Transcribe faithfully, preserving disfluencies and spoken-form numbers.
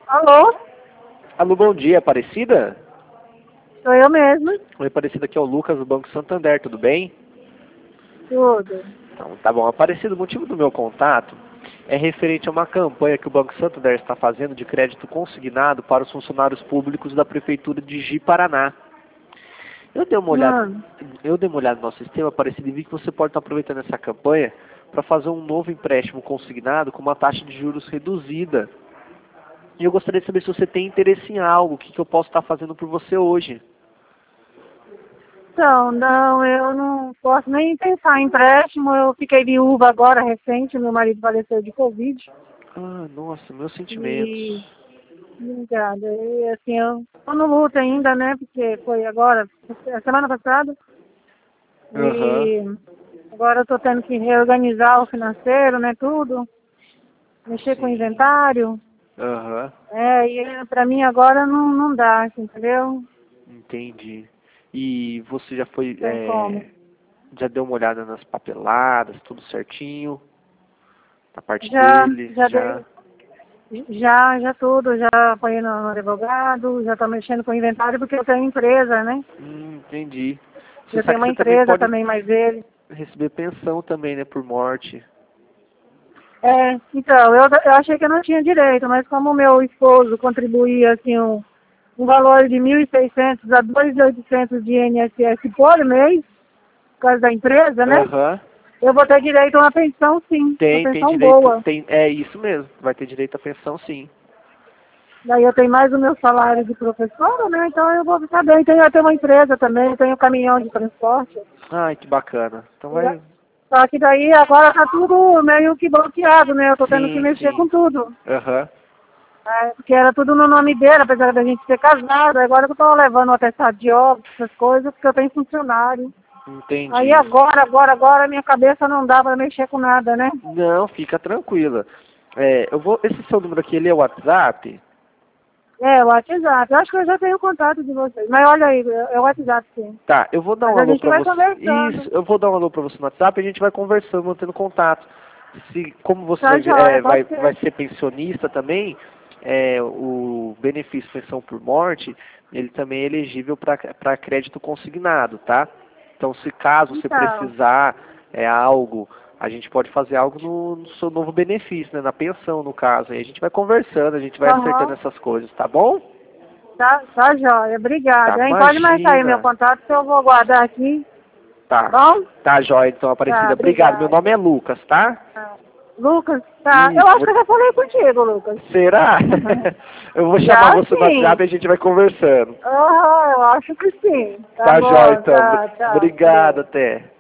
Alô? Alô, bom dia, Aparecida? Sou eu mesmo. Oi, Aparecida, aqui é o Lucas do Banco Santander, tudo bem? Tudo. Então, tá bom. Aparecida, o motivo do meu contato é referente a uma campanha que o Banco Santander está fazendo de crédito consignado para os funcionários públicos da Prefeitura de Ji-Paraná. Eu dei uma olhada, Hum. eu dei uma olhada no nosso sistema, Aparecida, e vi que você pode estar aproveitando essa campanha para fazer um novo empréstimo consignado com uma taxa de juros reduzida. E eu gostaria de saber se você tem interesse em algo, o que, que eu posso estar fazendo por você hoje. Então, não, eu não posso nem pensar em empréstimo. Eu fiquei viúva agora, recente. Meu marido faleceu de Covid. Ah, nossa, meus sentimentos. E, obrigada. E, assim, eu tô no luto ainda, né? Porque foi agora, a semana passada. Aham. E agora eu tô tendo que reorganizar o financeiro, né? Tudo. Mexer com o Sim. inventário. Aham. É, e pra mim agora não, não dá, assim, entendeu? Entendi. E você já foi, Tem como. é, já deu uma olhada nas papeladas, tudo certinho? Da parte Já, deles, já já? dei. Já, já tudo, já apanhei no, no advogado, já estou mexendo com o inventário porque eu tenho empresa, né? Hum, entendi. Você Eu sabe tenho que uma você também empresa pode também, mais ele. receber pensão também, né, por morte. É, então, eu, eu achei que eu não tinha direito, mas como o meu esposo contribuía, assim, um, um valor de mil e seiscentos a dois mil e oitocentos de I N S S por mês, por causa da empresa, né? Aham. Eu vou ter direito a uma pensão, sim, uma Tem, tem pensão direito, boa. tem, é isso mesmo, vai ter direito à pensão sim. Daí eu tenho mais o meu salário de professora, né? Então eu vou ficar bem. Tenho até uma empresa também, tenho caminhão de transporte. Ai, que bacana. Então vai, Só que daí agora tá tudo meio que bloqueado, né? Eu tô tendo que sim, mexer sim. com tudo. Aham. É, porque era tudo no nome dele, apesar da gente ser casado. Agora que eu tô levando o atestado de óbito, essas coisas, porque eu tenho funcionário. Aí Entendi. agora, agora, agora, minha cabeça não dá pra mexer com nada, né? Não, fica tranquila. É, eu vou, esse seu número aqui, ele é o WhatsApp? É, o WhatsApp. Eu acho que eu já tenho o contato de vocês. Mas olha aí, é o WhatsApp, sim. Tá, eu vou dar Mas um a alô gente pra vai você. conversando. Isso, eu vou dar um alô pra você no WhatsApp e a gente vai conversando, mantendo contato. Se, como você Tá vai, joia, é, vai, pode vai ser. ser pensionista também, é, o benefício pensão por morte, ele também é elegível para crédito consignado, tá? Então, se caso você Então, precisar é, algo, a gente pode fazer algo no, no seu novo benefício, né? Na pensão, no caso. Aí a gente vai conversando, a gente vai acertando aham. essas coisas, tá bom? Tá, tá joia. Tá, Obrigada, hein? Pode marcar aí meu imagina. contato que eu vou guardar aqui. Tá Tá. bom? Tá, jóia, então, Tá, Aparecida. Obrigado. Meu nome obrigada. é Lucas, tá? Tá. Lucas, tá. Eu Isso. acho Vou... que eu já falei contigo, Lucas. Será? Eu vou chamar Já você no WhatsApp sim. e a gente vai conversando. Aham, eu acho que sim. Tá Tá, jóia, bom, então. tá, tchau. Obrigado, Adeus. até.